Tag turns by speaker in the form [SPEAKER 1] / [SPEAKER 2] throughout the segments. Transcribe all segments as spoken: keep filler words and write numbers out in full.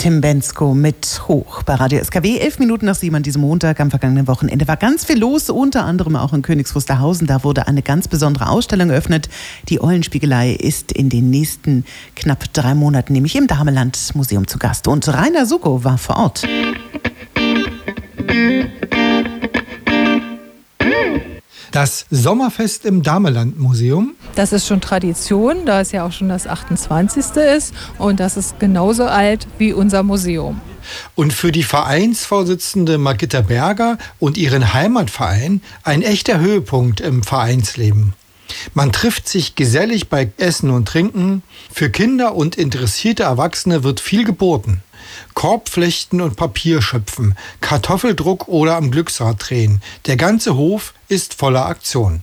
[SPEAKER 1] Tim Bendzko mit Hoch bei Radio S K W. Elf Minuten nach sieben an diesem Montag am vergangenen Wochenende war ganz viel los, unter anderem auch in Königs Wusterhausen. Da wurde eine ganz besondere Ausstellung eröffnet. Die Eulenspiegelei ist in den nächsten knapp drei Monaten nämlich im Dameland Museum zu Gast. Und Rainer Suko war vor Ort.
[SPEAKER 2] Das Sommerfest im Dameland-Museum.
[SPEAKER 3] Das ist schon Tradition, da es ja auch schon das achtundzwanzigste ist. Und das ist genauso alt wie unser Museum.
[SPEAKER 2] Und für die Vereinsvorsitzende Margitta Berger und ihren Heimatverein ein echter Höhepunkt im Vereinsleben. Man trifft sich gesellig bei Essen und Trinken. Für Kinder und interessierte Erwachsene wird viel geboten. Korbflechten und Papier schöpfen, Kartoffeldruck oder am Glücksrad drehen. Der ganze Hof ist voller Aktion.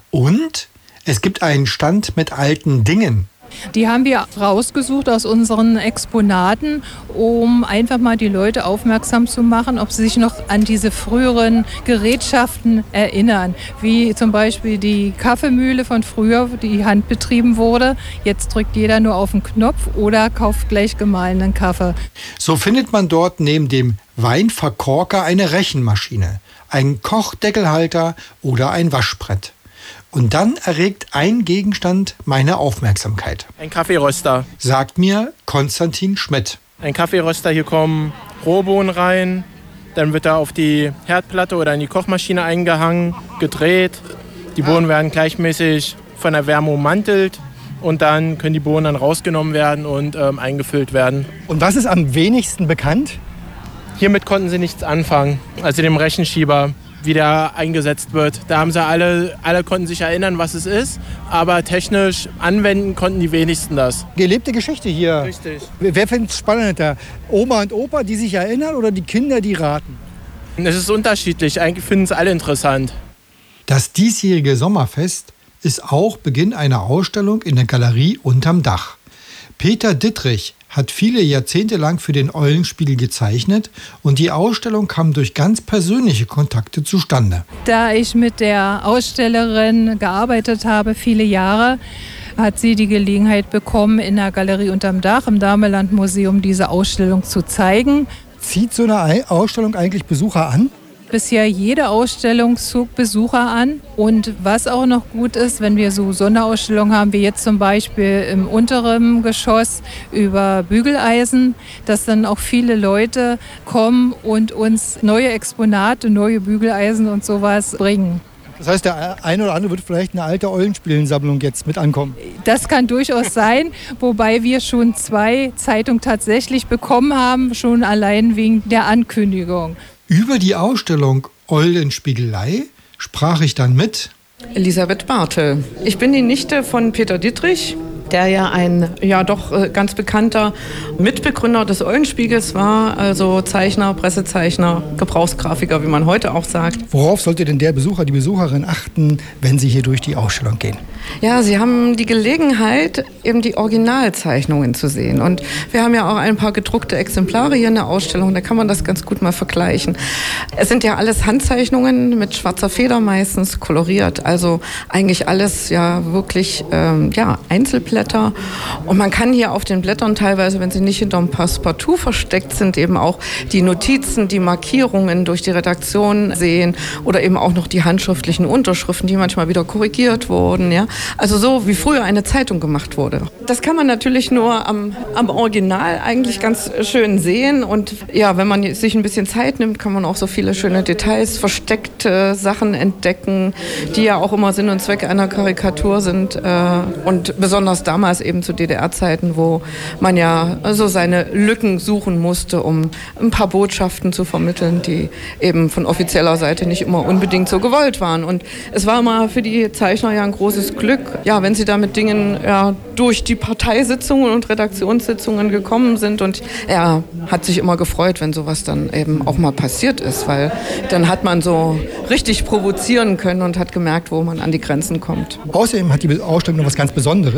[SPEAKER 2] Und es gibt einen Stand mit alten Dingen.
[SPEAKER 3] Die haben wir rausgesucht aus unseren Exponaten, um einfach mal die Leute aufmerksam zu machen, ob sie sich noch an diese früheren Gerätschaften erinnern. Wie zum Beispiel die Kaffeemühle von früher, die handbetrieben wurde. Jetzt drückt jeder nur auf den Knopf oder kauft gleich gemahlenen Kaffee.
[SPEAKER 2] So findet man dort neben dem Weinverkorker eine Rechenmaschine, einen Kochdeckelhalter oder ein Waschbrett. Und dann erregt ein Gegenstand meine Aufmerksamkeit.
[SPEAKER 4] Ein Kaffeeröster,
[SPEAKER 2] sagt mir Konstantin Schmidt.
[SPEAKER 4] Ein Kaffeeröster, hier kommen Rohbohnen rein, dann wird er auf die Herdplatte oder in die Kochmaschine eingehangen, gedreht. Die Bohnen werden gleichmäßig von der Wärme ummantelt und dann können die Bohnen dann rausgenommen werden und ähm, eingefüllt werden.
[SPEAKER 2] Und was ist am wenigsten bekannt?
[SPEAKER 4] Hiermit konnten sie nichts anfangen, also dem Rechenschieber, wie der eingesetzt wird. Da haben sie alle, alle konnten sich erinnern, was es ist, aber technisch anwenden konnten die wenigsten das.
[SPEAKER 5] Gelebte Geschichte hier.
[SPEAKER 4] Richtig.
[SPEAKER 5] Wer findet es spannender? Oma und Opa, die sich erinnern, oder die Kinder, die raten?
[SPEAKER 4] Es ist unterschiedlich, eigentlich finden es alle interessant.
[SPEAKER 2] Das diesjährige Sommerfest ist auch Beginn einer Ausstellung in der Galerie Unterm Dach. Peter Dittrich hat viele Jahrzehnte lang für den Eulenspiegel gezeichnet und die Ausstellung kam durch ganz persönliche Kontakte zustande.
[SPEAKER 3] Da ich mit der Ausstellerin gearbeitet habe, viele Jahre, hat sie die Gelegenheit bekommen, in der Galerie Unterm Dach im Dameland Museum diese Ausstellung zu zeigen.
[SPEAKER 5] Zieht so eine Ausstellung eigentlich Besucher an?
[SPEAKER 3] Bisher jede Ausstellung zog Besucher an. Und was auch noch gut ist, wenn wir so Sonderausstellungen haben, wie jetzt zum Beispiel im unteren Geschoss über Bügeleisen, dass dann auch viele Leute kommen und uns neue Exponate, neue Bügeleisen und sowas bringen.
[SPEAKER 5] Das heißt, der eine oder andere wird vielleicht eine alte Eulenspielensammlung jetzt mit ankommen.
[SPEAKER 3] Das kann durchaus sein, wobei wir schon zwei Zeitungen tatsächlich bekommen haben, schon allein wegen der Ankündigung.
[SPEAKER 2] Über die Ausstellung Eulenspiegelei sprach ich dann mit
[SPEAKER 6] Elisabeth Bartel. Ich bin die Nichte von Peter Dittrich, der ja ein ja doch ganz bekannter Mitbegründer des Eulenspiegels war, also Zeichner, Pressezeichner, Gebrauchsgrafiker, wie man heute auch sagt.
[SPEAKER 5] Worauf sollte denn der Besucher, die Besucherin achten, wenn sie hier durch die Ausstellung gehen?
[SPEAKER 6] Ja, sie haben die Gelegenheit, eben die Originalzeichnungen zu sehen. Und wir haben ja auch ein paar gedruckte Exemplare hier in der Ausstellung, da kann man das ganz gut mal vergleichen. Es sind ja alles Handzeichnungen mit schwarzer Feder meistens koloriert, also eigentlich alles ja wirklich ähm, ja, Einzelblätter. Und man kann hier auf den Blättern teilweise, wenn sie nicht hinterm Passepartout versteckt sind, eben auch die Notizen, die Markierungen durch die Redaktion sehen oder eben auch noch die handschriftlichen Unterschriften, die manchmal wieder korrigiert wurden, ja. Also so, wie früher eine Zeitung gemacht wurde. Das kann man natürlich nur am, am Original eigentlich ganz schön sehen. Und ja, wenn man sich ein bisschen Zeit nimmt, kann man auch so viele schöne Details, versteckte Sachen entdecken, die ja auch immer Sinn und Zweck einer Karikatur sind. Und besonders damals eben zu D D R-Zeiten, wo man ja so seine Lücken suchen musste, um ein paar Botschaften zu vermitteln, die eben von offizieller Seite nicht immer unbedingt so gewollt waren. Und es war immer für die Zeichner ja ein großes Glück, ja, wenn sie da mit Dingen ja, durch die Parteisitzungen und Redaktionssitzungen gekommen sind. Und er hat sich immer gefreut, wenn sowas dann eben auch mal passiert ist, weil dann hat man so richtig provozieren können und hat gemerkt, wo man an die Grenzen kommt.
[SPEAKER 5] Außerdem hat die Ausstellung noch was ganz Besonderes.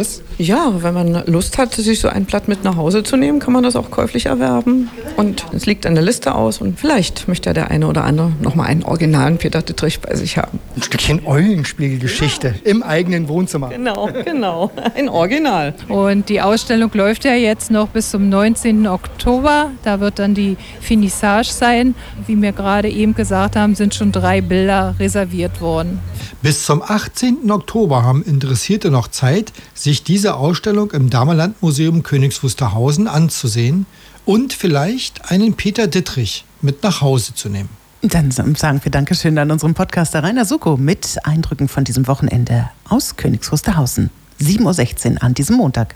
[SPEAKER 6] Ja, wenn man Lust hat, sich so ein Blatt mit nach Hause zu nehmen, kann man das auch käuflich erwerben. Und es liegt an der Liste aus und vielleicht möchte ja der eine oder andere nochmal einen originalen Peter Dittrich bei sich haben.
[SPEAKER 5] Ein Stückchen Eulenspiegelgeschichte im eigenen Wohnzimmer.
[SPEAKER 6] Genau, genau. Ein Original.
[SPEAKER 3] Und die Ausstellung läuft ja jetzt noch bis zum neunzehnten Oktober. Da wird dann die Finissage sein. Wie wir gerade eben gesagt haben, sind schon drei Bilder reserviert worden.
[SPEAKER 2] Bis zum achtzehnten Oktober haben Interessierte noch Zeit, sich diese Ausstellung im Damerlandmuseum Königs Wusterhausen anzusehen und vielleicht einen Peter Dittrich mit nach Hause zu nehmen.
[SPEAKER 1] Dann sagen wir Dankeschön an unseren Podcaster Rainer Suko mit Eindrücken von diesem Wochenende aus Königs Wusterhausen. sieben Uhr sechzehn an diesem Montag.